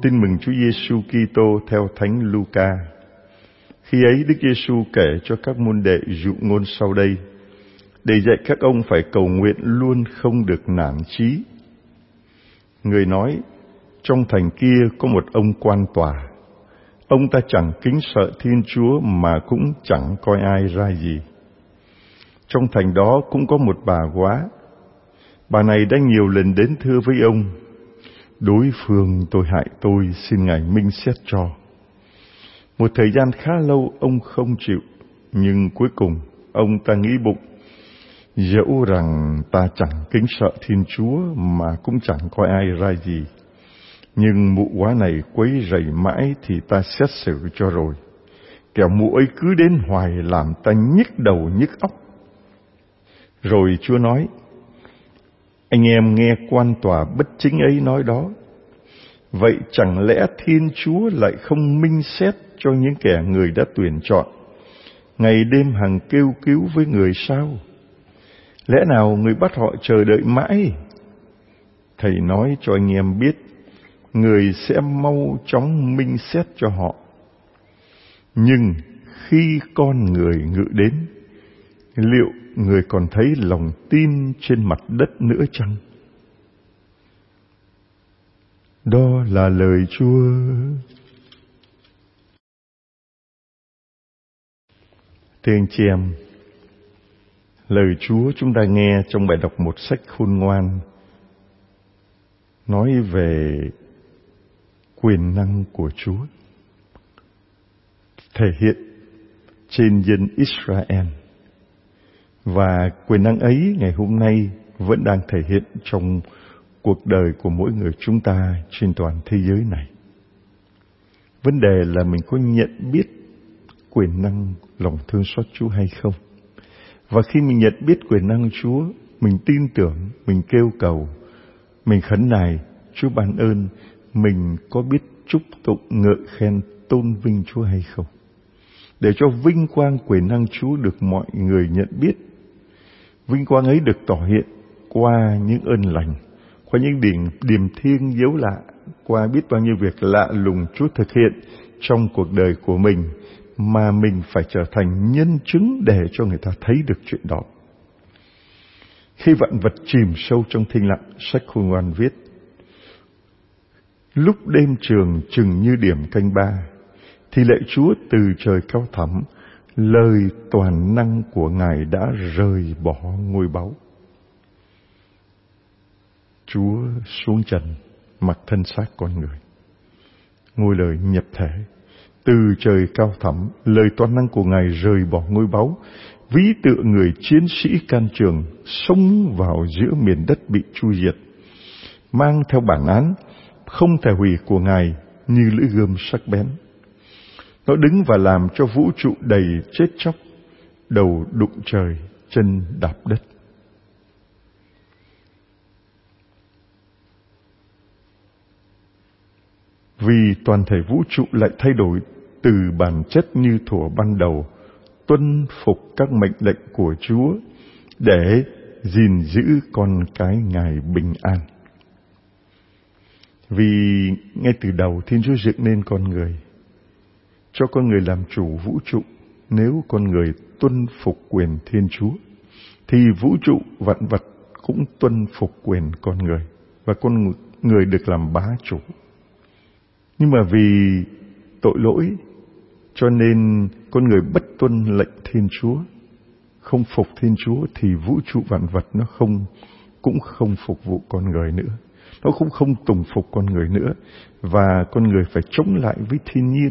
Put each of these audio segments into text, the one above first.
Tin mừng Chúa Giêsu Kitô theo Thánh Luca. Khi ấy Đức Giêsu kể cho các môn đệ dụ ngôn sau đây, để dạy các ông phải cầu nguyện luôn không được nản chí. Người nói, trong thành kia có một ông quan tòa. Ông ta chẳng kính sợ Thiên Chúa mà cũng chẳng coi ai ra gì. Trong thành đó cũng có một bà góa. Bà này đã nhiều lần đến thưa với ông, đối phương tôi hại tôi, xin Ngài minh xét cho. Một thời gian khá lâu ông không chịu, nhưng cuối cùng ông ta nghĩ bụng, dẫu rằng ta chẳng kính sợ Thiên Chúa mà cũng chẳng coi ai ra gì, nhưng mụ góa này quấy rầy mãi thì ta xét xử cho rồi. Kẻo mụ ấy cứ đến hoài làm ta nhức đầu nhức óc. Rồi Chúa nói, anh em nghe quan tòa bất chính ấy nói đó, vậy chẳng lẽ Thiên Chúa lại không minh xét cho những kẻ người đã tuyển chọn, ngày đêm hằng kêu cứu với người sao? Lẽ nào người bắt họ chờ đợi mãi? Thầy nói cho anh em biết, người sẽ mau chóng minh xét cho họ. Nhưng khi con người ngự đến, liệu người còn thấy lòng tin trên mặt đất nữa chăng? Đó là lời Chúa. Thưa anh chị em, lời Chúa chúng ta nghe trong bài đọc một sách khôn ngoan nói về quyền năng của Chúa thể hiện trên dân Israel. Và quyền năng ấy ngày hôm nay vẫn đang thể hiện trong cuộc đời của mỗi người chúng ta trên toàn thế giới này. Vấn đề là mình có nhận biết quyền năng lòng thương xót Chúa hay không? Và khi mình nhận biết quyền năng Chúa, mình tin tưởng, mình kêu cầu, mình khấn nài Chúa ban ơn, mình có biết chúc tụng ngợi khen tôn vinh Chúa hay không? Để cho vinh quang quyền năng Chúa được mọi người nhận biết. Vinh quang ấy được tỏ hiện qua những ơn lành, qua những điềm thiêng dấu lạ, qua biết bao nhiêu việc lạ lùng Chúa thực hiện trong cuộc đời của mình, mà mình phải trở thành nhân chứng để cho người ta thấy được chuyện đó. Khi vạn vật chìm sâu trong thinh lặng, sách Khôn Ngoan viết, lúc đêm trường chừng như điểm canh ba, thì lạy Chúa từ trời cao thẳm, lời toàn năng của Ngài đã rời bỏ ngôi báu. Chúa xuống trần, mặc thân xác con người, ngôi lời nhập thể. Từ trời cao thẳm, lời toàn năng của Ngài rời bỏ ngôi báu, ví tựa người chiến sĩ can trường xông vào giữa miền đất bị chu diệt, mang theo bản án không thể hủy của Ngài như lưỡi gươm sắc bén. Nó đứng và làm cho vũ trụ đầy chết chóc, đầu đụng trời, chân đạp đất. Vì toàn thể vũ trụ lại thay đổi từ bản chất như thuở ban đầu, tuân phục các mệnh lệnh của Chúa để gìn giữ con cái Ngài bình an. Vì ngay từ đầu Thiên Chúa dựng nên con người, cho con người làm chủ vũ trụ. Nếu con người tuân phục quyền Thiên Chúa, thì vũ trụ vạn vật cũng tuân phục quyền con người, và con người được làm bá chủ. Nhưng mà vì tội lỗi, cho nên con người bất tuân lệnh Thiên Chúa, không phục Thiên Chúa, thì vũ trụ vạn vật nó cũng không phục vụ con người nữa. Nó cũng không tùng phục con người nữa, và con người phải chống lại với thiên nhiên.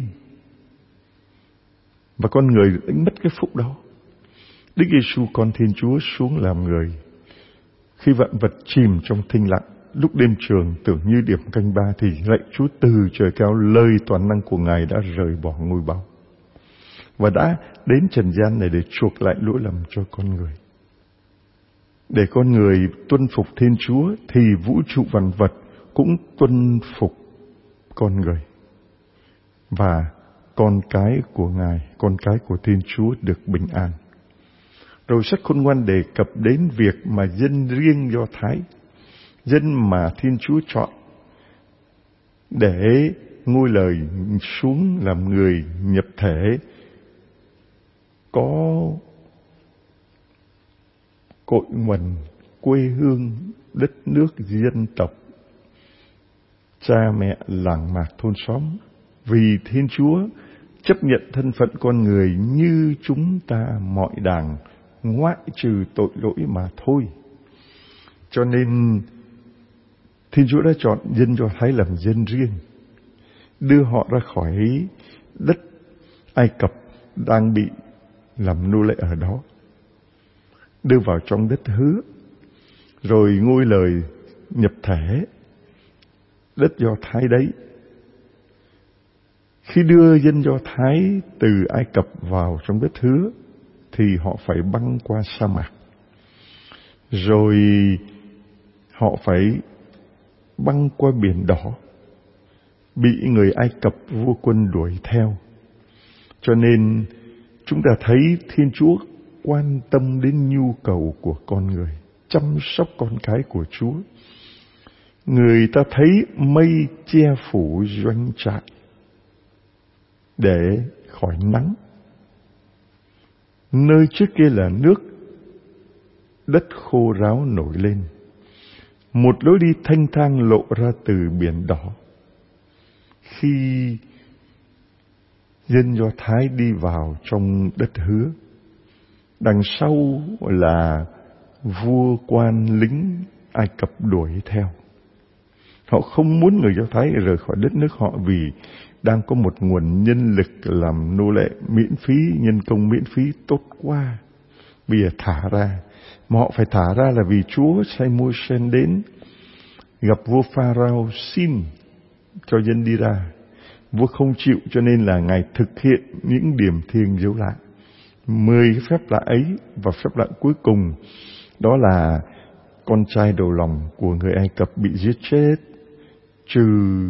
Và con người đánh mất cái phúc đó. Đức Giêsu con Thiên Chúa xuống làm người. Khi vạn vật chìm trong thinh lặng, lúc đêm trường tưởng như điểm canh ba, thì lạy Chúa từ trời cao, lời toàn năng của Ngài đã rời bỏ ngôi báu và đã đến trần gian này để chuộc lại lỗi lầm cho con người. Để con người tuân phục Thiên Chúa, thì vũ trụ vạn vật cũng tuân phục con người. Và con cái của Ngài, con cái của Thiên Chúa được bình an. Rồi sách Khôn Ngoan đề cập đến việc mà dân riêng Do Thái, dân mà Thiên Chúa chọn, để ngôi lời xuống làm người nhập thể, có cội nguồn quê hương, đất nước, dân tộc, cha mẹ, làng mạc, thôn xóm. Vì Thiên Chúa chấp nhận thân phận con người như chúng ta mọi đàng, ngoại trừ tội lỗi mà thôi. Cho nên Thiên Chúa đã chọn dân Do Thái làm dân riêng, đưa họ ra khỏi đất Ai Cập đang bị làm nô lệ ở đó, đưa vào trong đất hứa. Rồi ngôi lời nhập thể đất Do Thái đấy. Khi đưa dân Do Thái từ Ai Cập vào trong đất hứa thì họ phải băng qua sa mạc, rồi họ phải băng qua biển đỏ, bị người Ai Cập vua quân đuổi theo. Cho nên chúng ta thấy Thiên Chúa quan tâm đến nhu cầu của con người, chăm sóc con cái của Chúa. Người ta thấy mây che phủ doanh trại để khỏi nắng. Nơi trước kia là nước, đất khô ráo nổi lên. Một lối đi thanh thang lộ ra từ biển đỏ. Khi dân Do Thái đi vào trong đất hứa, đằng sau là vua quan lính Ai Cập đuổi theo. Họ không muốn người Do Thái rời khỏi đất nước họ vì đang có một nguồn nhân lực làm nô lệ miễn phí, nhân công miễn phí tốt quá. Bây giờ thả ra. Mà họ phải thả ra là vì Chúa sai Môi-se đến gặp vua Pharaoh xin cho dân đi ra. Vua không chịu, cho nên là Ngài thực hiện những điểm thiêng dấu lạ. 10 phép lạ ấy, và phép lạ cuối cùng đó là con trai đầu lòng của người Ai Cập bị giết chết, trừ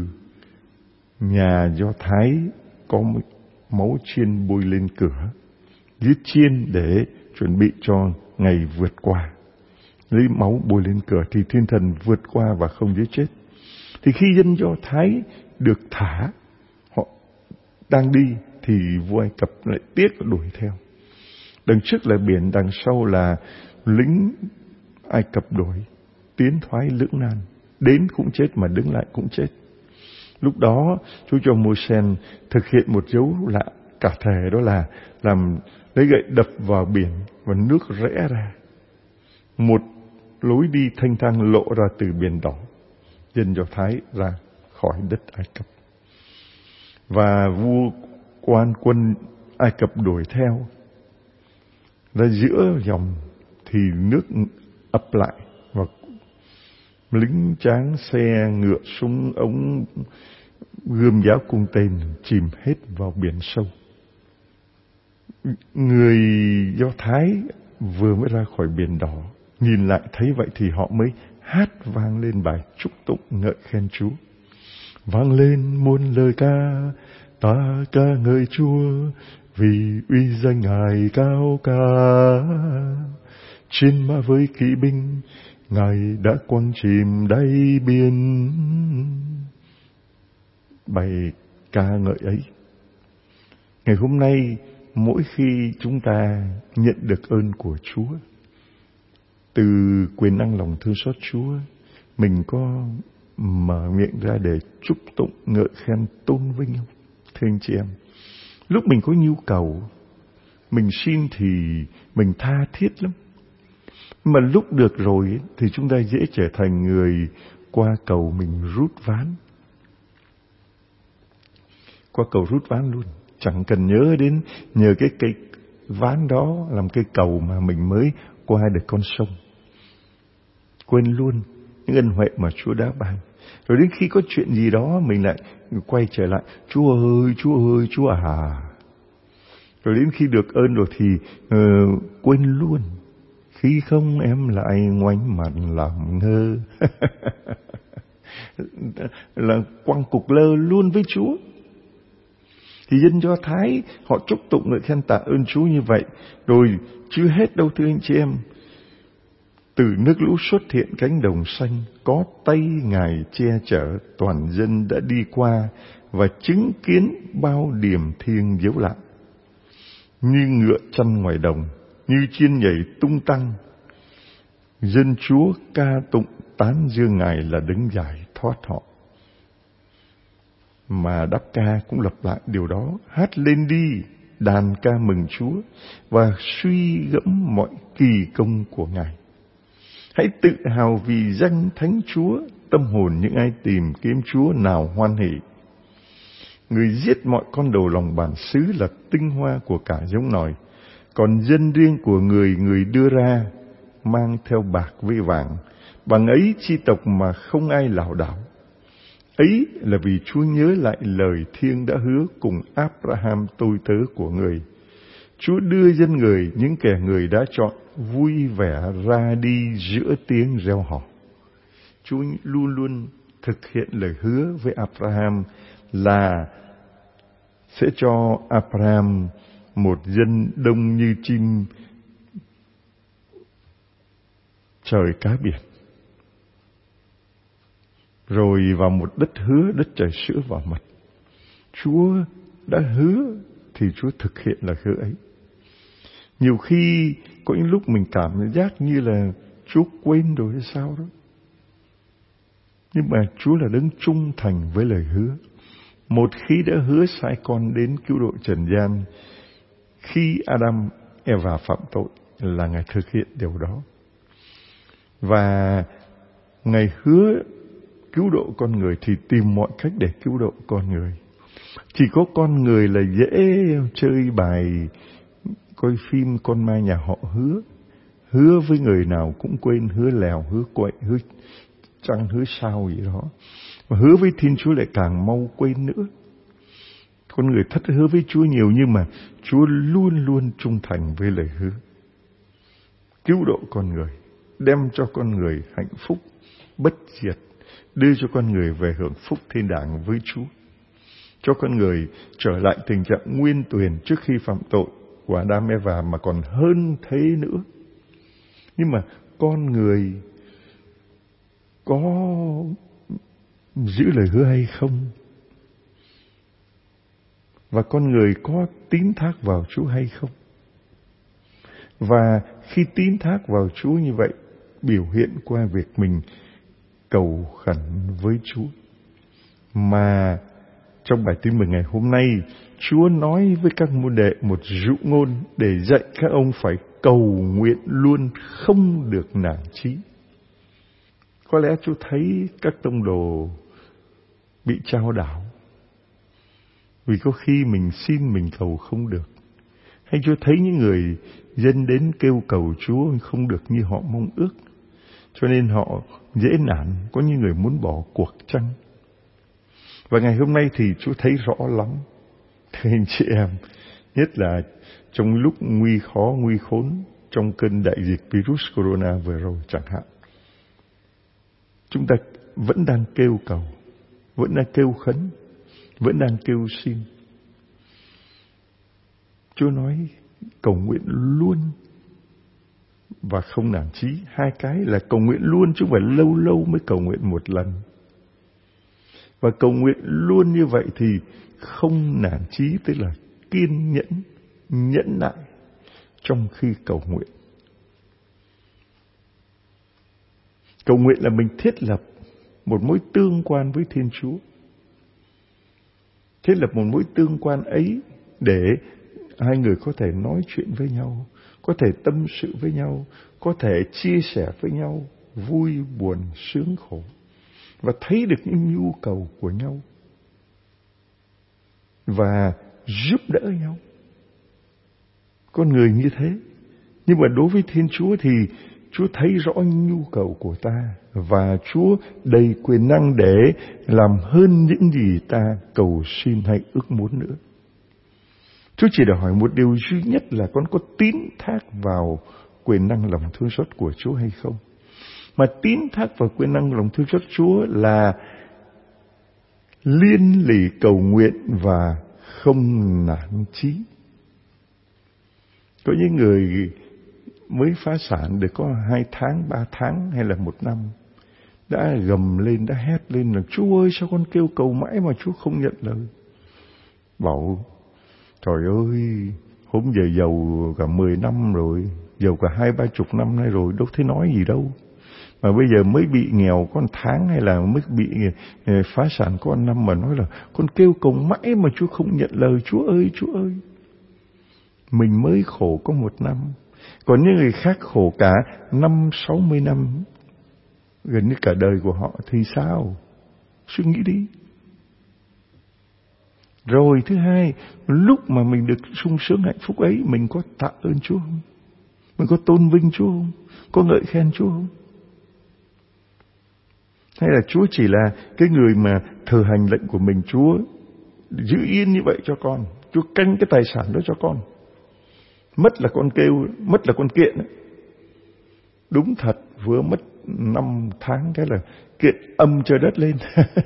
nhà Do Thái có máu chiên bôi lên cửa. Giết chiên để chuẩn bị cho ngày vượt qua. Lấy máu bôi lên cửa thì thiên thần vượt qua và không giết chết. Thì khi dân Do Thái được thả, họ đang đi thì vua Ai Cập lại tiếc đuổi theo. Đằng trước là biển, đằng sau là lính Ai Cập đuổi, tiến thoái lưỡng nan, đến cũng chết mà đứng lại cũng chết. Lúc đó Chúa cho Môi-se thực hiện một dấu lạ cả thể, đó là làm lấy gậy đập vào biển và nước rẽ ra. Một lối đi thanh thang lộ ra từ biển đỏ, dân Do Thái ra khỏi đất Ai Cập. Và vua quan quân Ai Cập đuổi theo, ra giữa dòng thì nước ập lại và lính tráng, xe ngựa, súng ống, gươm giáo, cung tên chìm hết vào biển sâu. Người Do Thái vừa mới ra khỏi biển đỏ, nhìn lại thấy vậy thì họ mới hát vang lên bài chúc tụng ngợi khen Chúa. Vang lên muôn lời ca, ta ca ngợi Chúa, vì uy danh Ngài cao cả. Trên mã với kỵ binh, Ngài đã quăng chìm đáy biển. Bài ca ngợi ấy, ngày hôm nay mỗi khi chúng ta nhận được ơn của Chúa, từ quyền năng lòng thương xót Chúa, mình có mở miệng ra để chúc tụng ngợi khen tôn vinh không? Thưa anh chị em, lúc mình có nhu cầu, mình xin thì mình tha thiết lắm. Mà lúc được rồi thì chúng ta dễ trở thành người qua cầu mình rút ván. Qua cầu rút ván luôn, chẳng cần nhờ cái cây ván đó làm cây cầu mà mình mới qua được con sông. Quên luôn những ân huệ mà Chúa đã ban. Rồi đến khi có chuyện gì đó mình lại quay trở lại, Chúa ơi, Chúa ơi, Chúa à. Rồi đến khi được ơn rồi thì quên luôn. Khi không em lại ngoảnh mặt làm ngơ. Là quăng cục lơ luôn với Chúa. Thì dân Do Thái họ chúc tụng ngợi khen tạ ơn Chúa như vậy. Rồi chưa hết đâu thưa anh chị em. Từ nước lũ xuất hiện cánh đồng xanh, có tay Ngài che chở, toàn dân đã đi qua và chứng kiến bao điềm thiêng dấu lạ. Như ngựa chăn ngoài đồng, như chiên nhảy tung tăng, dân Chúa ca tụng tán dương Ngài là đấng giải thoát họ. Mà đáp ca cũng lặp lại điều đó: hát lên đi, đàn ca mừng Chúa và suy gẫm mọi kỳ công của Ngài. Hãy tự hào vì danh Thánh Chúa, tâm hồn những ai tìm kiếm Chúa nào hoan hỉ. Người giết mọi con đầu lòng bản xứ là tinh hoa của cả giống nòi, còn dân riêng của người, người đưa ra mang theo bạc với vàng, bằng ấy chi tộc mà không ai lảo đảo. Ấy là vì Chúa nhớ lại lời thiêng đã hứa cùng Abraham tôi tớ của người. Chúa đưa dân người, những kẻ người đã chọn, vui vẻ ra đi giữa tiếng reo hò. Chúa luôn luôn thực hiện lời hứa với Abraham là sẽ cho Abraham một dân đông như chim trời cá biển, rồi vào một đất hứa, đất chảy sữa và mật. Chúa đã hứa thì Chúa thực hiện lời hứa ấy. Nhiều khi có những lúc mình cảm giác như là Chúa quên rồi hay sao đó. Nhưng mà Chúa là đấng trung thành với lời hứa. Một khi đã hứa sai con đến cứu độ trần gian, khi Adam, Eva phạm tội là Ngài thực hiện điều đó. Và Ngài hứa cứu độ con người thì tìm mọi cách để cứu độ con người. Chỉ có con người là dễ chơi bài coi phim con ma nhà họ hứa với người nào cũng quên, hứa lèo, hứa quậy, hứa trăng, hứa sao gì đó. Mà hứa với Thiên Chúa lại càng mau quên nữa. Con người thất hứa với Chúa nhiều, nhưng mà Chúa luôn luôn trung thành với lời hứa. Cứu độ con người, đem cho con người hạnh phúc bất diệt, đưa cho con người về hưởng phúc thiên đàng với Chúa, cho con người trở lại tình trạng nguyên tuyền trước khi phạm tội của Adam Eva, mà còn hơn thế nữa. Nhưng mà con người có giữ lời hứa hay không? Và con người có tín thác vào Chúa hay không? Và khi tín thác vào Chúa như vậy, biểu hiện qua việc mình cầu khẩn với Chúa. Mà trong bài tin mừng ngày hôm nay, Chúa nói với các môn đệ một dụ ngôn để dạy các ông phải cầu nguyện luôn, không được nản chí. Có lẽ Chúa thấy các tông đồ bị chao đảo, vì có khi mình xin mình cầu không được. Hay Chúa thấy những người dân đến kêu cầu Chúa không được như họ mong ước, cho nên họ dễ nản, có những người muốn bỏ cuộc chăng? Và ngày hôm nay thì Chúa thấy rõ lắm, thưa anh chị em, nhất là trong lúc nguy khó, nguy khốn, trong cơn đại dịch virus corona vừa rồi chẳng hạn. Chúng ta vẫn đang kêu cầu, vẫn đang kêu khấn, vẫn đang kêu xin. Chúa nói cầu nguyện luôn và không nản chí. Hai cái là cầu nguyện luôn, chứ không phải lâu lâu mới cầu nguyện một lần. Và cầu nguyện luôn như vậy thì không nản chí, tức là kiên nhẫn, nhẫn nại trong khi cầu nguyện. Cầu nguyện là mình thiết lập một mối tương quan với Thiên Chúa. Thiết lập một mối tương quan ấy để hai người có thể nói chuyện với nhau, có thể tâm sự với nhau, có thể chia sẻ với nhau vui buồn sướng khổ, và thấy được những nhu cầu của nhau và giúp đỡ nhau. Con người như thế. Nhưng mà đối với Thiên Chúa thì Chúa thấy rõ nhu cầu của ta, và Chúa đầy quyền năng để làm hơn những gì ta cầu xin hay ước muốn nữa. Chúa chỉ đòi hỏi một điều duy nhất là con có tín thác vào quyền năng lòng thương xót của Chúa hay không. Mà tín thác vào quyền năng lòng thương xót Chúa là liên lỉ cầu nguyện và không nản chí. Có những người mới phá sản được có 2 tháng, 3 tháng hay là 1 năm, đã gầm lên, đã hét lên là Chúa ơi, sao con kêu cầu mãi mà Chúa không nhận lời. Bảo trời ơi, hôm giờ giàu cả 10 năm rồi, giàu cả 20-30 năm nay rồi, đâu thấy nói gì đâu. Mà bây giờ mới bị nghèo có 1 tháng hay là mới bị phá sản có 1 năm mà nói là con kêu cầu mãi mà Chúa không nhận lời. Chúa ơi, Chúa ơi. Mình mới khổ có 1 năm, còn những người khác khổ cả 50-60 năm, gần như cả đời của họ thì sao? Suy nghĩ đi. Rồi thứ hai, lúc mà mình được sung sướng hạnh phúc ấy, mình có tạ ơn Chúa không? Mình có tôn vinh Chúa không? Có ngợi khen Chúa không? Hay là Chúa chỉ là cái người mà thừa hành lệnh của mình? Chúa giữ yên như vậy cho con, Chúa canh cái tài sản đó cho con. Mất là con kêu, mất là con kiện. Đúng thật, vừa mất 5 tháng cái là kiện âm trời đất lên.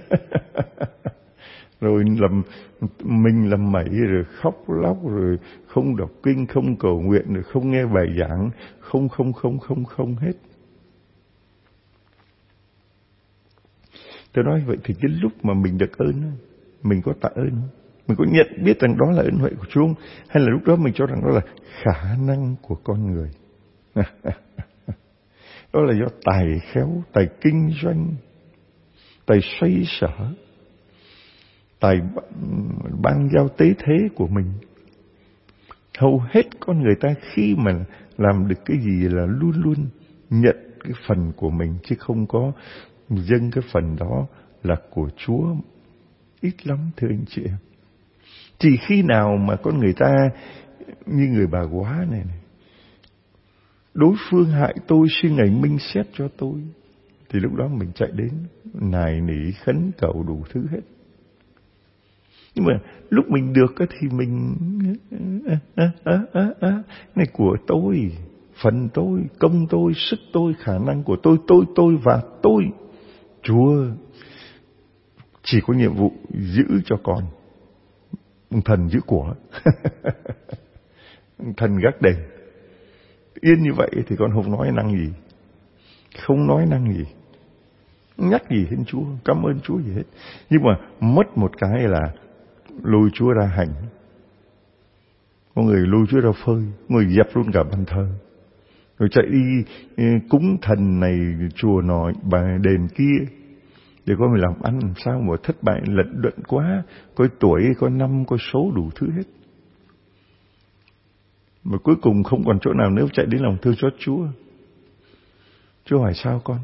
Rồi mình làm mẩy, rồi khóc lóc, rồi không đọc kinh, không cầu nguyện, rồi không nghe bài giảng, không hết. Tôi nói vậy thì cái lúc mà mình được ơn, mình có tạ ơn, mình có nhận biết rằng đó là ơn huệ của Chúa, hay là lúc đó mình cho rằng đó là khả năng của con người. Đó là do tài khéo, tài kinh doanh, tài xoay sở, tài ban giao tế thế của mình. Hầu hết con người ta khi mà làm được cái gì là luôn luôn nhận cái phần của mình, chứ không có dâng cái phần đó là của Chúa. Ít lắm thưa anh chị em. Chỉ khi nào mà con người ta như người bà quá này, đối phương hại tôi, xin Ngài minh xét cho tôi, thì lúc đó mình chạy đến nài nỉ khấn cầu đủ thứ hết. Nhưng mà lúc mình được thì mình này của tôi, phần tôi, công tôi, sức tôi, khả năng của tôi và tôi. Chúa chỉ có nhiệm vụ giữ cho con. Thần giữ của. Thần gác đền. Yên như vậy thì con không nói năng gì. Không nói năng gì. Nhắc gì đến Chúa, cảm ơn Chúa gì hết. Nhưng mà mất một cái là lôi Chúa ra hành. Có người lôi Chúa ra phơi, người dẹp luôn cả bàn thờ. Rồi chạy đi cúng thần này, chùa nọ, bà đền kia, để coi mình làm ăn làm sao mà thất bại lận đận quá, có tuổi, có năm, có số đủ thứ hết. Mà cuối cùng không còn chỗ nào nếu chạy đến lòng thương xót Chúa. Chúa hỏi sao con?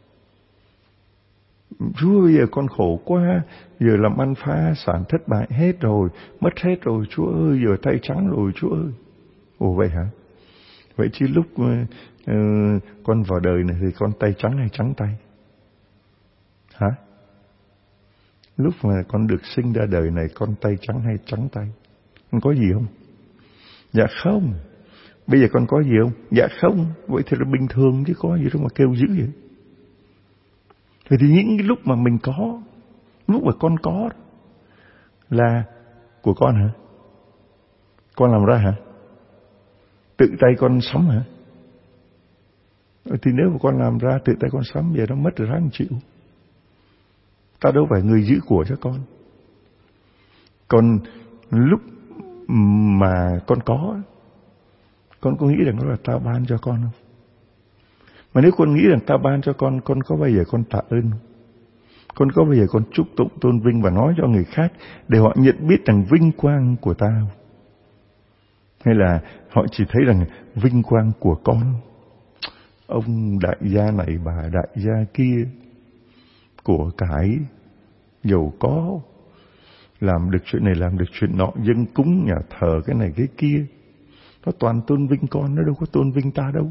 Chúa bây giờ con khổ quá, giờ làm ăn phá sản thất bại hết rồi, mất hết rồi Chúa ơi, giờ tay trắng rồi Chúa ơi. Ồ vậy hả? Vậy chứ lúc con vào đời này thì con tay trắng hay trắng tay? Hả? Lúc mà con được sinh ra đời này con tay trắng hay trắng tay? Con có gì không? Dạ không. Bây giờ con có gì không? Dạ không. Vậy thì là bình thường chứ có gì đâu mà kêu dữ vậy. Vậy thì những cái lúc mà mình có, lúc mà con có là của con hả? Con làm ra hả? Tự tay con sắm hả? Thì nếu mà con làm ra tự tay con sắm, giờ nó mất rồi ráng chịu. Ta đâu phải người giữ của cho con. Còn lúc mà con có nghĩ rằng đó là ta ban cho con không? Mà nếu con nghĩ rằng ta ban cho con có bao giờ con tạ ơn không? Con có bao giờ con chúc tụng tôn vinh và nói cho người khác để họ nhận biết rằng vinh quang của ta không? Hay là họ chỉ thấy rằng vinh quang của con, ông đại gia này, bà đại gia kia, của cải, giàu có, làm được chuyện này, làm được chuyện nọ, dâng cúng nhà thờ cái này cái kia. Nó toàn tôn vinh con, nó đâu có tôn vinh ta đâu.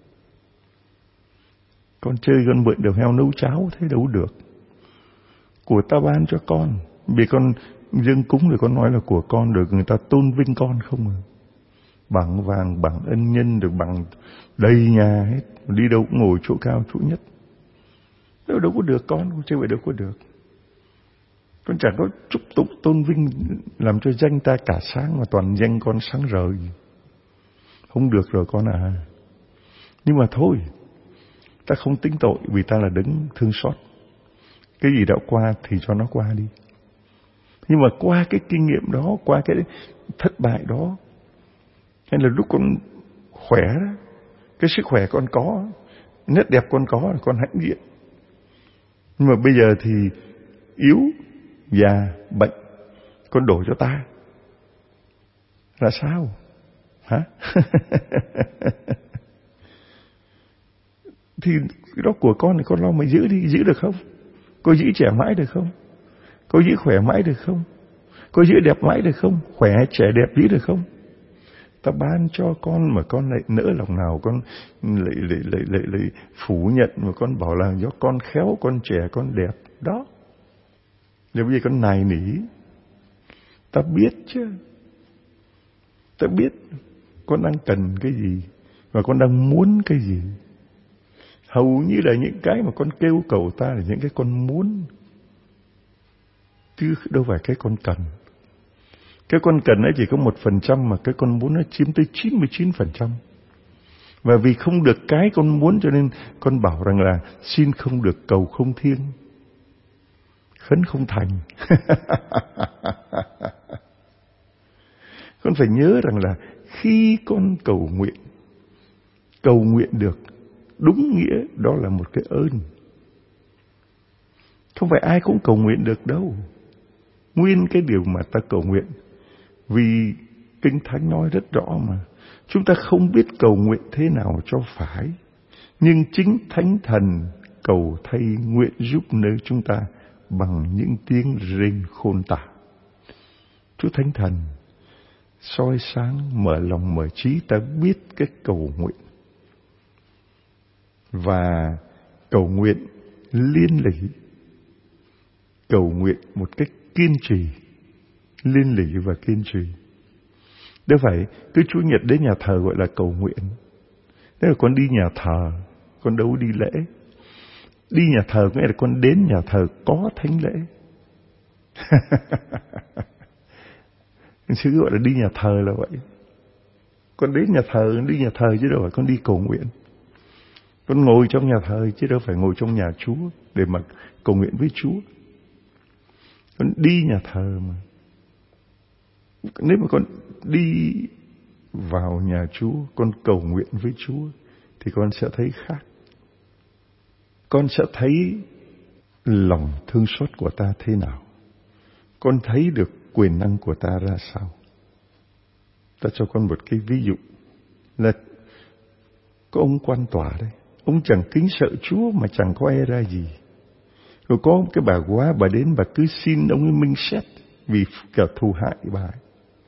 Con chơi con mượn đầu heo nấu cháo thế đâu được. Của ta ban cho con, vì con dâng cúng rồi con nói là của con, rồi người ta tôn vinh con không à. Bằng vàng, bằng ân nhân, rồi bằng đầy nhà hết. Đi đâu cũng ngồi chỗ cao, chỗ nhất. Đâu có được con chơi vậy đâu có được. Con chẳng có chúc tụng tôn vinh làm cho danh ta cả sáng, mà toàn danh con sáng rời. Không được rồi con à. Nhưng mà thôi, ta không tính tội vì ta là đấng thương xót. Cái gì đã qua thì cho nó qua đi. Nhưng mà qua cái kinh nghiệm đó, qua cái thất bại đó, hay là lúc con khỏe đó, cái sức khỏe con có, nét đẹp con có là con hãnh diện. Nhưng mà bây giờ thì yếu, già, bệnh, con đổ cho ta. Là sao? Hả? Thì cái đó của con thì con lo mà giữ đi, giữ được không? Có giữ trẻ mãi được không? Có giữ khỏe mãi được không? Có giữ đẹp mãi được không? Khỏe, trẻ, đẹp giữ được không? Ta ban cho con mà con lại nỡ lòng nào con lại phủ nhận mà con bảo là do con khéo, con trẻ, con đẹp. Đó. Nếu bây giờ con nài nỉ, ta biết chứ. Ta biết con đang cần cái gì và con đang muốn cái gì. Hầu như là những cái mà con kêu cầu ta là những cái con muốn, chứ đâu phải cái con cần. Cái con cần ấy chỉ có 1%, mà cái con muốn nó chiếm tới 99%. Và vì không được cái con muốn cho nên con bảo rằng là xin không được cầu không thiêng, khấn không thành. Con phải nhớ rằng là khi con cầu nguyện được, đúng nghĩa đó là một cái ơn. Không phải ai cũng cầu nguyện được đâu. Nguyên cái điều mà ta cầu nguyện, vì Kinh Thánh nói rất rõ mà, chúng ta không biết cầu nguyện thế nào cho phải, nhưng chính Thánh Thần cầu thay nguyện giúp nơi chúng ta bằng những tiếng rên khôn tả. Chúa Thánh Thần soi sáng, mở lòng mở trí ta biết cái cầu nguyện. Và cầu nguyện liên lỉ, cầu nguyện một cách kiên trì, liên lỉ và kiên trì. Đâu phải cứ Chủ nhật đến nhà thờ gọi là cầu nguyện. Nếu là con đi nhà thờ, con đâu đi lễ. Đi nhà thờ nghĩa là con đến nhà thờ có thánh lễ. Sư gọi là đi nhà thờ là vậy. Con đến nhà thờ, đi nhà thờ chứ đâu phải con đi cầu nguyện. Con ngồi trong nhà thờ chứ đâu phải ngồi trong nhà Chúa để mà cầu nguyện với Chúa. Con đi nhà thờ mà. Nếu mà con đi vào nhà Chúa, con cầu nguyện với Chúa, thì con sẽ thấy khác. Con sẽ thấy lòng thương xót của ta thế nào. Con thấy được quyền năng của ta ra sao. Ta cho con một cái ví dụ là có ông quan tòa đấy. Ông chẳng kính sợ Chúa mà chẳng có e ra gì. Rồi có cái bà quá, bà đến bà cứ xin ông ấy minh xét vì kẻ thù hại bà ấy.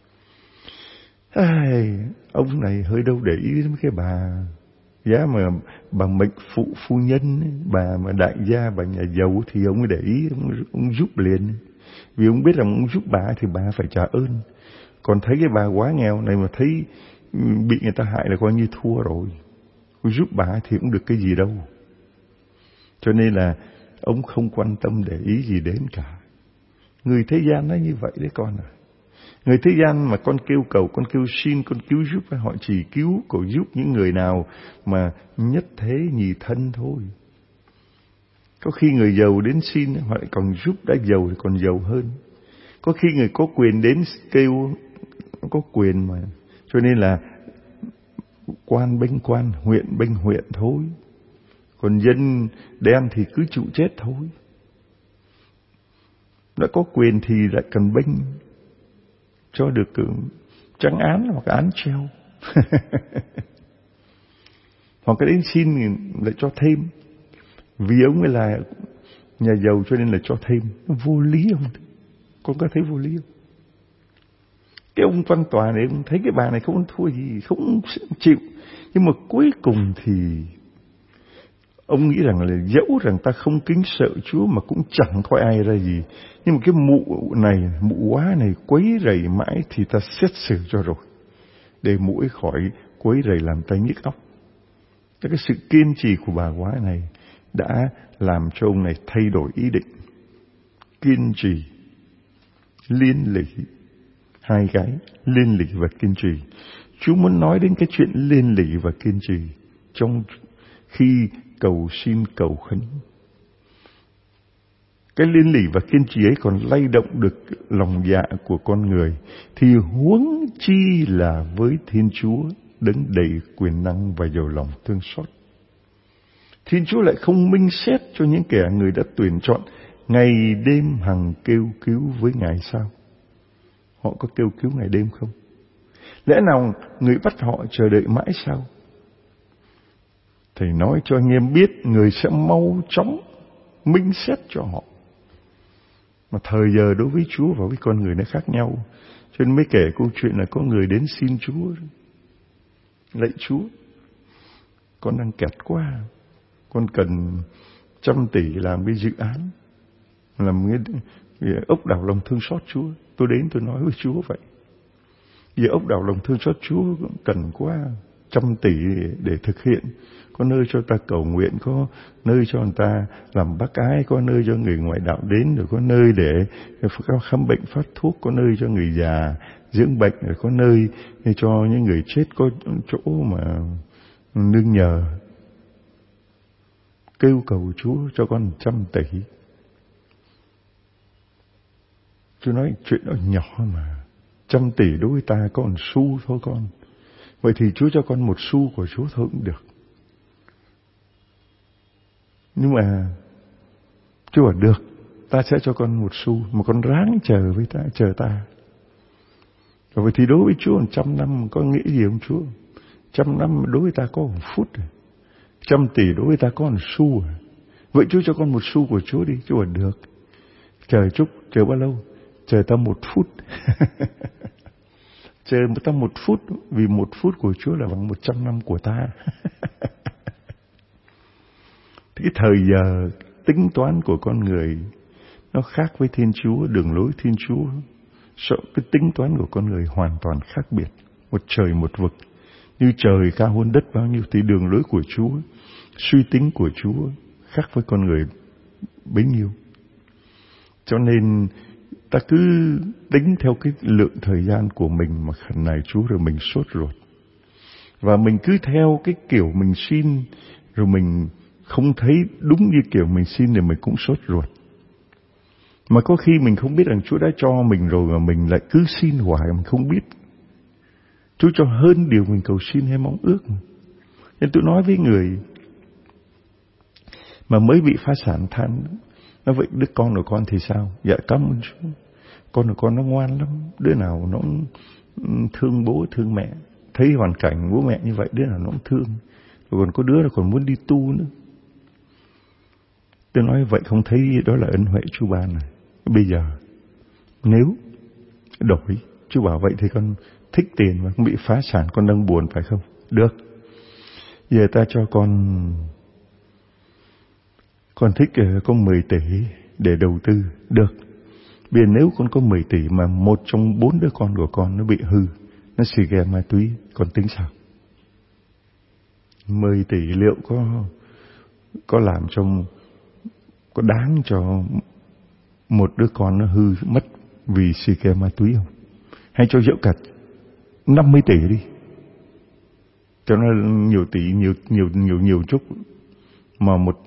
Ông này hơi đâu để ý đến cái bà giá mà bà mệnh phụ phu nhân ấy, bà mà đại gia, bà nhà giàu thì ông ấy để ý, ông giúp liền. Vì ông biết là ông giúp bà thì bà phải trả ơn. Còn thấy cái bà quá nghèo này mà thấy bị người ta hại là coi như thua rồi. Giúp bà thì cũng được cái gì đâu. Cho nên là ông không quan tâm để ý gì đến cả. Người thế gian nó như vậy đấy con à. Người thế gian mà con kêu cầu, con kêu xin, con cứu giúp, họ chỉ cứu, cầu giúp những người nào mà nhất thế nhì thân thôi. Có khi người giàu đến xin, họ lại còn giúp, đã giàu thì còn giàu hơn. Có khi người có quyền đến kêu, có quyền mà. Cho nên là quan bênh quan, huyện bênh huyện thôi. Còn dân đen thì cứ chịu chết thôi. Đã có quyền thì lại cần bênh cho được trắng án hoặc án treo. Hoặc cái đến xin lại cho thêm. Vì ông ấy là nhà giàu cho nên là cho thêm. Nó vô lý không? Con có thấy vô lý không? Cái ông quan tòa này, ông thấy cái bà này không thua gì, không chịu. Nhưng mà cuối cùng thì ông nghĩ rằng là dẫu rằng ta không kính sợ Chúa mà cũng chẳng có ai ra gì. Nhưng mà cái mụ này, mụ quá này quấy rầy mãi thì ta xét xử cho rồi. Để mụ ấy khỏi quấy rầy làm ta nhức óc. Cái sự kiên trì của bà quá này đã làm cho ông này thay đổi ý định. Kiên trì, liên lỉ. Hai cái, liên lỉ và kiên trì. Chúa muốn nói đến cái chuyện liên lỉ và kiên trì trong khi cầu xin cầu khấn. Cái liên lỉ và kiên trì ấy còn lay động được lòng dạ của con người, thì huống chi là với Thiên Chúa đấng đầy quyền năng và giàu lòng thương xót. Thiên Chúa lại không minh xét cho những kẻ người đã tuyển chọn ngày đêm hằng kêu cứu với Ngài sao? Họ có kêu cứu ngày đêm không? Lẽ nào người bắt họ chờ đợi mãi sao? Thầy nói cho anh em biết, người sẽ mau chóng minh xét cho họ. Mà thời giờ đối với Chúa và với con người nó khác nhau. Cho nên mới kể câu chuyện là có người đến xin Chúa. Lạy Chúa, con đang kẹt quá, con cần 100 tỷ làm cái dự án, làm cái ốc đảo lòng thương xót Chúa. Tôi đến tôi nói với Chúa vậy. Giờ ốc đảo lòng thương xót Chúa cũng cần quá, 100 tỷ để thực hiện. Có nơi cho ta cầu nguyện, có nơi cho người ta làm bác ái, có nơi cho người ngoại đạo đến, rồi có nơi để khám bệnh phát thuốc, có nơi cho người già dưỡng bệnh, rồi có nơi cho những người chết có chỗ mà nương nhờ. Kêu cầu Chúa cho con 100 tỷ. Chúa nói chuyện đó nhỏ mà, 100 tỷ đối với ta có 1 xu thôi con. Vậy thì Chúa cho con 1 xu của Chúa thôi cũng được. Nhưng mà Chúa bảo được, ta sẽ cho con 1 xu, mà con ráng chờ với ta, chờ ta. Vậy thì đối với Chúa 100 năm có nghĩa gì không Chúa? 100 năm đối với ta có 1 phút, 100 tỷ đối với ta có 1 xu. Vậy Chúa cho con 1 xu của Chúa đi. Chúa bảo được. Chờ chút, chờ bao lâu? Chờ ta 1 phút. Chờ ta 1 phút, vì 1 phút của Chúa là bằng 100 năm của ta. Cái thời giờ tính toán của con người nó khác với Thiên Chúa, đường lối Thiên Chúa. Cái tính toán của con người hoàn toàn khác biệt, một trời một vực. Như trời cao hơn đất bao nhiêu thì đường lối của Chúa, suy tính của Chúa khác với con người bấy nhiêu. Cho nên ta cứ tính theo cái lượng thời gian của mình mà khẩn nài Chúa, rồi mình sốt ruột. Và mình cứ theo cái kiểu mình xin, rồi mình không thấy đúng như kiểu mình xin thì mình cũng sốt ruột. Mà có khi mình không biết rằng Chúa đã cho mình rồi mà mình lại cứ xin hoài, mình không biết. Chúa cho hơn điều mình cầu xin hay mong ước. Nên tôi nói với người mà mới bị phá sản than, nói vậy đứa con của con thì sao? Dạ cảm ơn Chúa. Con của con nó ngoan lắm. Đứa nào nó thương bố thương mẹ. Thấy hoàn cảnh bố mẹ như vậy, đứa nào nó cũng thương. Rồi còn có đứa là còn muốn đi tu nữa. Tôi nói vậy không thấy đó là ân huệ Chúa ban này. Bây giờ nếu đổi, Chúa bảo vậy thì con thích tiền mà không bị phá sản, con đang buồn phải không? Được. Giờ ta cho con thích có 10 tỷ để đầu tư. Được. Bây giờ nếu con có 10 tỷ mà một trong 4 đứa con của con nó bị hư, nó xì ghe ma túy, con tính sao? 10 tỷ liệu có làm cho, có đáng cho một đứa con nó hư mất vì xì ke ma túy không? Hay cho dẫu cả 50 tỷ đi, cho nó nhiều tỷ, nhiều chút, mà một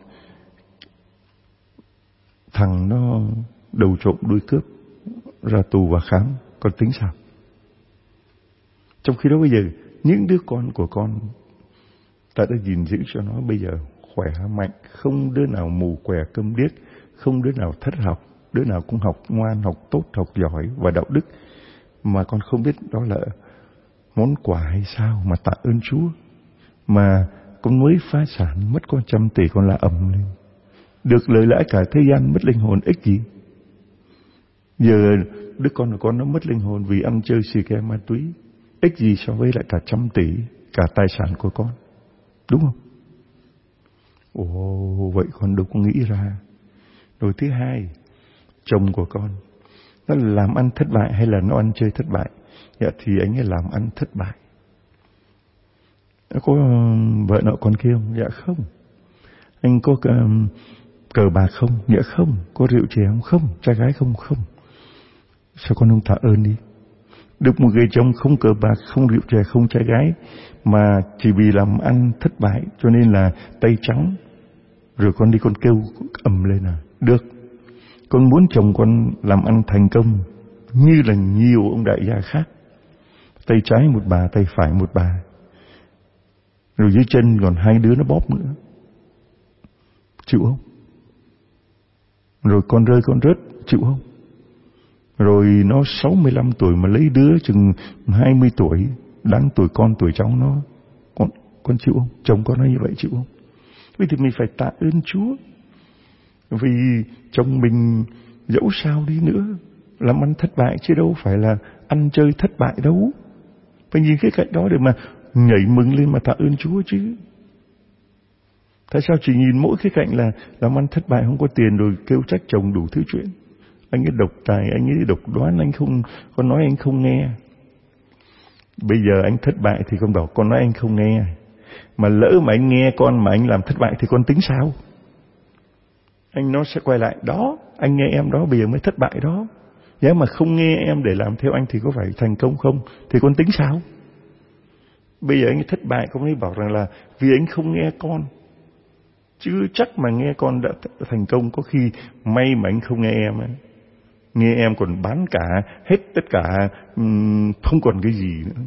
thằng nó đầu trộm đuôi cướp ra tù và khám, con tính sao? Trong khi đó bây giờ những đứa con của con ta đã gìn giữ cho nó bây giờ khỏe mạnh, không đứa nào mù què câm điếc, không đứa nào thất học, đứa nào cũng học ngoan, học tốt, học giỏi và đạo đức, mà con không biết đó là món quà hay sao mà tạ ơn Chúa. Mà con mới phá sản mất có 100 tỷ con la ầm lên, được lợi lãi cả thế gian, mất linh hồn ích gì? Giờ đứa con của con nó mất linh hồn vì ăn chơi xì ke ma túy, ích gì so với lại cả 100 tỷ, cả tài sản của con, đúng không? Ồ, vậy con đâu có nghĩ ra. Rồi thứ hai, chồng của con nó làm ăn thất bại hay là nó ăn chơi thất bại? Dạ thì anh ấy làm ăn thất bại. Có vợ nợ con kia không? Dạ không. Anh có cờ bạc không? Dạ không. Có rượu chè không? Không. Trai gái không? Không. Sao con không tạ ơn đi? Được một người chồng không cờ bạc, không rượu chè, không trai gái, mà chỉ vì làm ăn thất bại cho nên là tay trắng. Rồi con đi con kêu ầm lên à? Được. Con muốn chồng con làm ăn thành công như là nhiều ông đại gia khác. Tay trái một bà, tay phải một bà. Rồi dưới chân còn hai đứa nó bóp nữa. Chịu không? Rồi con rơi con rớt, chịu không? Rồi nó 65 tuổi mà lấy đứa chừng 20 tuổi, đáng tuổi con tuổi cháu nó. Con chịu không? Chồng con nói như vậy chịu không? Vậy thì mình phải tạ ơn Chúa. Vì chồng mình dẫu sao đi nữa làm ăn thất bại chứ đâu phải là ăn chơi thất bại đâu. Phải nhìn cái cạnh đó để mà nhảy mừng lên mà tạ ơn Chúa chứ. Tại sao chỉ nhìn mỗi cái cạnh là làm ăn thất bại không có tiền rồi kêu trách chồng đủ thứ chuyện. Anh ấy độc tài, anh ấy độc đoán, anh không, con nói anh không nghe. Bây giờ anh thất bại thì con bảo con nói anh không nghe. Mà lỡ mà anh nghe con mà anh làm thất bại thì con tính sao? Anh nó sẽ quay lại, đó, anh nghe em đó bây giờ mới thất bại đó. Nếu mà không nghe em để làm theo anh thì có phải thành công không? Thì con tính sao? Bây giờ anh thất bại, con ấy bảo rằng là vì anh không nghe con. Chứ chắc mà nghe con đã thành công, có khi may mà anh không nghe em ấy. Nghe em còn bán cả, hết tất cả, không còn cái gì nữa.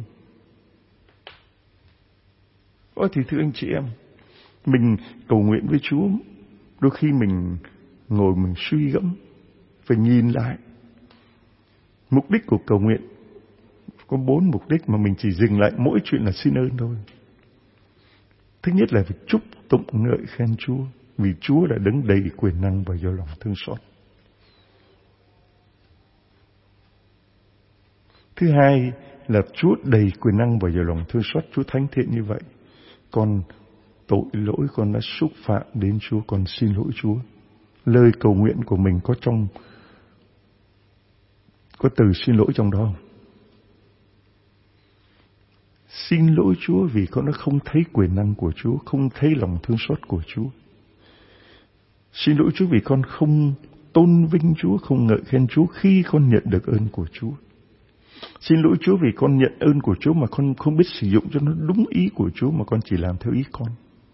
Thì thưa anh chị em, mình cầu nguyện với Chúa, đôi khi mình ngồi mình suy gẫm, phải nhìn lại. Mục đích của cầu nguyện có 4 mục đích mà mình chỉ dừng lại mỗi chuyện là xin ơn thôi. Thứ nhất là phải chúc tụng ngợi khen Chúa, vì Chúa đã đấng đầy quyền năng và giàu lòng thương xót. Thứ hai là Chúa đầy quyền năng và giàu lòng thương xót, Chúa thánh thiện như vậy. Con tội lỗi, con đã xúc phạm đến Chúa, con xin lỗi Chúa. Lời cầu nguyện của mình có từ xin lỗi trong đó không? Xin lỗi Chúa vì con đã không thấy quyền năng của Chúa, không thấy lòng thương xót của Chúa. Xin lỗi Chúa vì con không tôn vinh Chúa, không ngợi khen Chúa khi con nhận được ơn của Chúa. Xin lỗi Chúa vì con nhận ơn của Chúa mà con không biết sử dụng cho nó đúng ý của Chúa, mà con chỉ làm theo ý con.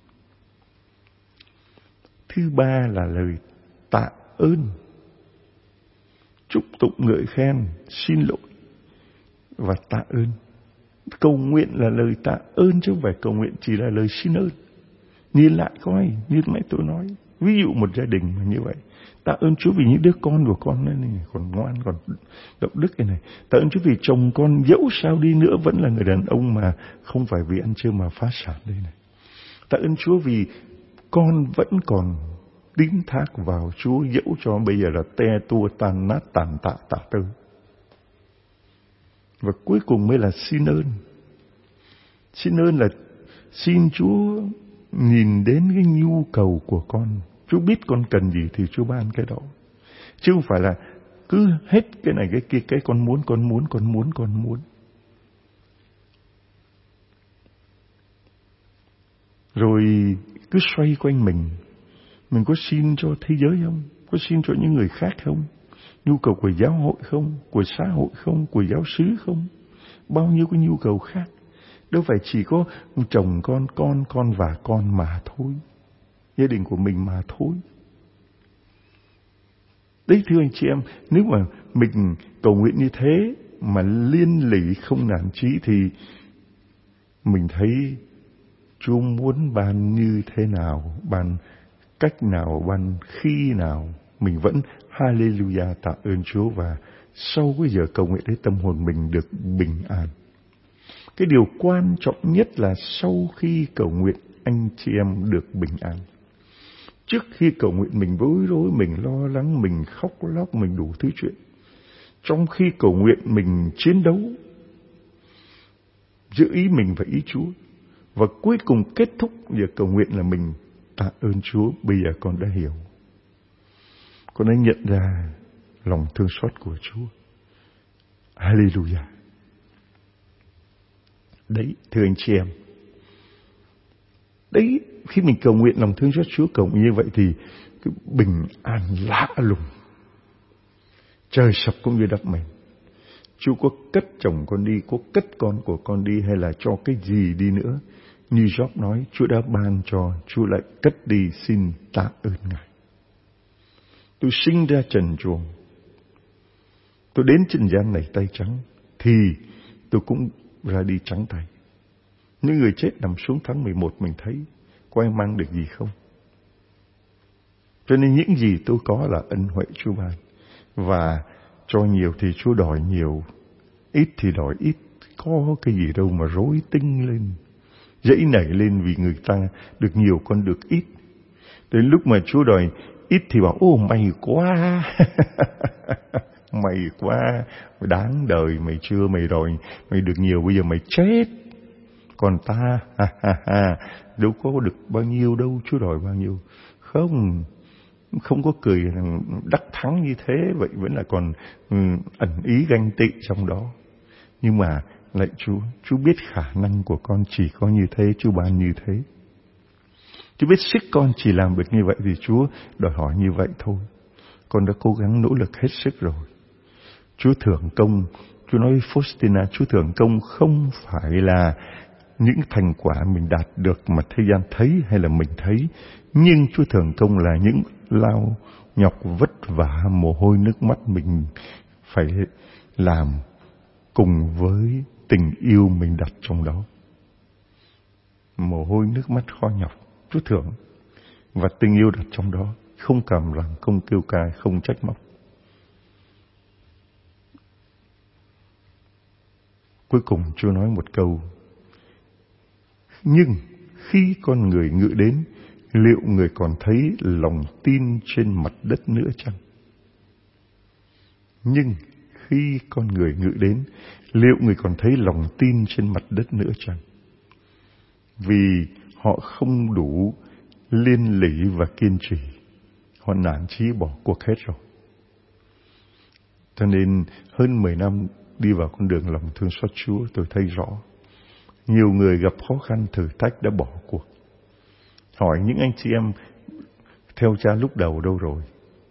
Thứ ba là lời tạ ơn, chúc tụng ngợi khen, xin lỗi và tạ ơn. Cầu nguyện là lời tạ ơn chứ không phải cầu nguyện chỉ là lời xin ơn. Nhìn lại coi, như nãy tôi nói, ví dụ một gia đình mà như vậy, tạ ơn Chúa vì những đứa con của con này còn ngoan, còn động đức cái này. Tạ ơn Chúa vì chồng con dẫu sao đi nữa vẫn là người đàn ông mà không phải vì ăn chơi mà phá sản đây này. Tạ ơn Chúa vì con vẫn còn tín thác vào Chúa dẫu cho bây giờ là te tua tan nát tàn tạ tạ tơi. Và cuối cùng mới là xin ơn. Xin ơn là xin Chúa nhìn đến cái nhu cầu của con. Chúa biết con cần gì thì Chúa ban cái đó. Chứ không phải là cứ hết cái này cái kia, cái con muốn. Rồi cứ xoay quanh mình. Mình có xin cho thế giới không? Có xin cho những người khác không? Nhu cầu của giáo hội không? Của xã hội không? Của giáo xứ không? Bao nhiêu cái nhu cầu khác. Đâu phải chỉ có chồng con và con mà thôi. Gia đình của mình mà thôi. Đấy thưa anh chị em, nếu mà mình cầu nguyện như thế mà liên lỉ không nản chí thì mình thấy Chúa muốn ban như thế nào, ban cách nào, ban khi nào, mình vẫn hallelujah tạ ơn Chúa. Và sau cái giờ cầu nguyện đấy tâm hồn mình được bình an. Cái điều quan trọng nhất là sau khi cầu nguyện anh chị em được bình an. Trước khi cầu nguyện mình bối rối, mình lo lắng, mình khóc lóc, mình đủ thứ chuyện. Trong khi cầu nguyện mình chiến đấu giữa ý mình và ý Chúa. Và cuối cùng kết thúc giờ cầu nguyện là mình tạ ơn Chúa, bây giờ con đã hiểu. Con đã nhận ra lòng thương xót của Chúa. Hallelujah. Đấy, thưa anh chị em. Đấy, khi mình cầu nguyện lòng thương xót Chúa, cầu nguyện như vậy thì cái bình an lạ lùng. Trời sập cũng như đắp mình. Chúa có cất chồng con đi, có cất con của con đi, hay là cho cái gì đi nữa, như Job nói, Chúa đã ban cho, Chúa lại cất đi, xin tạ ơn Ngài. Tôi sinh ra trần truồng, tôi đến trần gian này tay trắng, thì tôi cũng ra đi trắng tay. Những người chết nằm xuống tháng 11 mình thấy, có ai mang được gì không? Cho nên những gì tôi có là ân huệ Chúa ban. Và cho nhiều thì Chúa đòi nhiều, ít thì đòi ít. Có cái gì đâu mà rối tinh lên, dãy nảy lên vì người ta được nhiều con được ít. Đến lúc mà Chúa đòi ít thì bảo, ô may quá, may quá, đáng đời mày chưa, mày đòi, mày được nhiều bây giờ mày chết. Còn ta, đâu có được bao nhiêu đâu, Chúa đòi bao nhiêu. Không có cười đắc thắng như thế, vậy vẫn là còn ẩn ý ganh tị trong đó. Nhưng mà lạy Chúa biết khả năng của con chỉ có như thế, Chúa ban như thế. Chúa biết sức con chỉ làm được như vậy thì Chúa đòi hỏi như vậy thôi. Con đã cố gắng nỗ lực hết sức rồi. Chúa thưởng công, Chúa nói với Faustina, Chúa thưởng công không phải là những thành quả mình đạt được mà thế gian thấy hay là mình thấy, nhưng Chúa thưởng công là những lao nhọc vất vả, mồ hôi nước mắt mình phải làm cùng với tình yêu mình đặt trong đó. Mồ hôi nước mắt khó nhọc Chúa thưởng, và tình yêu đặt trong đó, không càm ràm, không kêu ca, không trách móc. Cuối cùng Chúa nói một câu: nhưng khi con người ngự đến, liệu người còn thấy lòng tin trên mặt đất nữa chăng? Nhưng khi con người ngự đến, liệu người còn thấy lòng tin trên mặt đất nữa chăng? Vì họ không đủ liên lỉ và kiên trì, họ nản chí bỏ cuộc hết rồi. Cho nên hơn 10 năm đi vào con đường lòng thương xót Chúa, tôi thấy rõ nhiều người gặp khó khăn thử thách đã bỏ cuộc. Hỏi những anh chị em theo cha lúc đầu đâu rồi?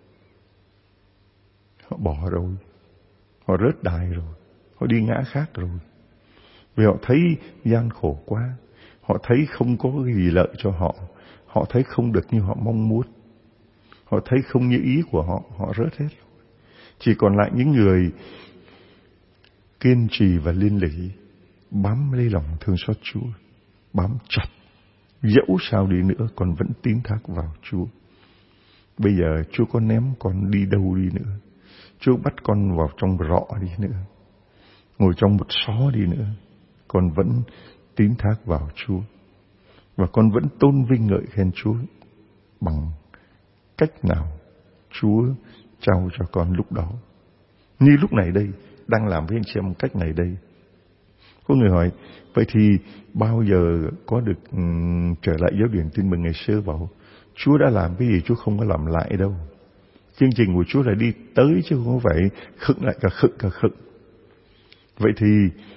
Họ bỏ rồi, họ rớt đài rồi, họ đi ngã khác rồi. Vì họ thấy gian khổ quá, họ thấy không có cái gì lợi cho họ, họ thấy không được như họ mong muốn, họ thấy không như ý của họ, họ rớt hết rồi. Chỉ còn lại những người kiên trì và liên lỉ, bám lấy lòng thương xót Chúa, bám chặt, dẫu sao đi nữa con vẫn tín thác vào Chúa. Bây giờ Chúa có ném con đi đâu đi nữa, Chúa bắt con vào trong rọ đi nữa, ngồi trong một xó đi nữa, con vẫn tín thác vào Chúa. Và con vẫn tôn vinh ngợi khen Chúa bằng cách nào Chúa trao cho con lúc đó. Như lúc này đây, đang làm với anh chị em cách này đây. Có người hỏi, vậy thì bao giờ có được trở lại giáo điển Tin Mừng ngày xưa? Bảo, Chúa đã làm cái gì Chúa không có làm lại đâu. Chương trình của Chúa là đi tới chứ không phải khựng lại cả khựng. Vậy thì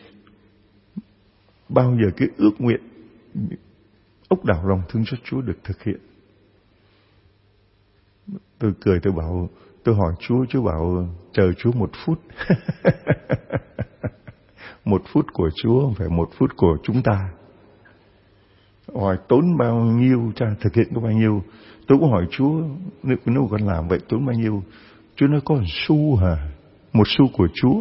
bao giờ cái ước nguyện ốc đảo lòng thương xót Chúa được thực hiện? Tôi cười, tôi bảo, tôi hỏi Chúa bảo chờ Chúa 1 phút. 1 phút của Chúa không phải 1 phút của chúng ta. Hỏi tốn bao nhiêu, cha thực hiện có bao nhiêu? Tôi cũng hỏi Chúa, nếu con làm vậy tốn bao nhiêu? Chúa nói có 1 xu hả? 1 xu của Chúa?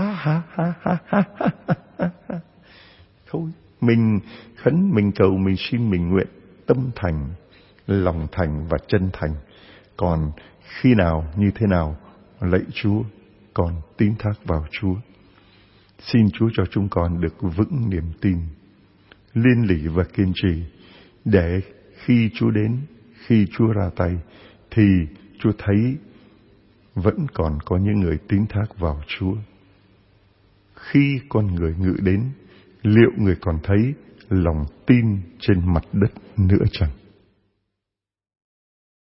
Thôi, mình khấn, mình cầu, mình xin, mình nguyện, tâm thành, lòng thành và chân thành. Còn khi nào, như thế nào, lạy Chúa, con tín thác vào Chúa. Xin Chúa cho chúng con được vững niềm tin, liên lỉ và kiên trì, để khi Chúa đến, khi Chúa ra tay, thì Chúa thấy vẫn còn có những người tín thác vào Chúa. Khi con người ngự đến, liệu người còn thấy lòng tin trên mặt đất nữa chăng?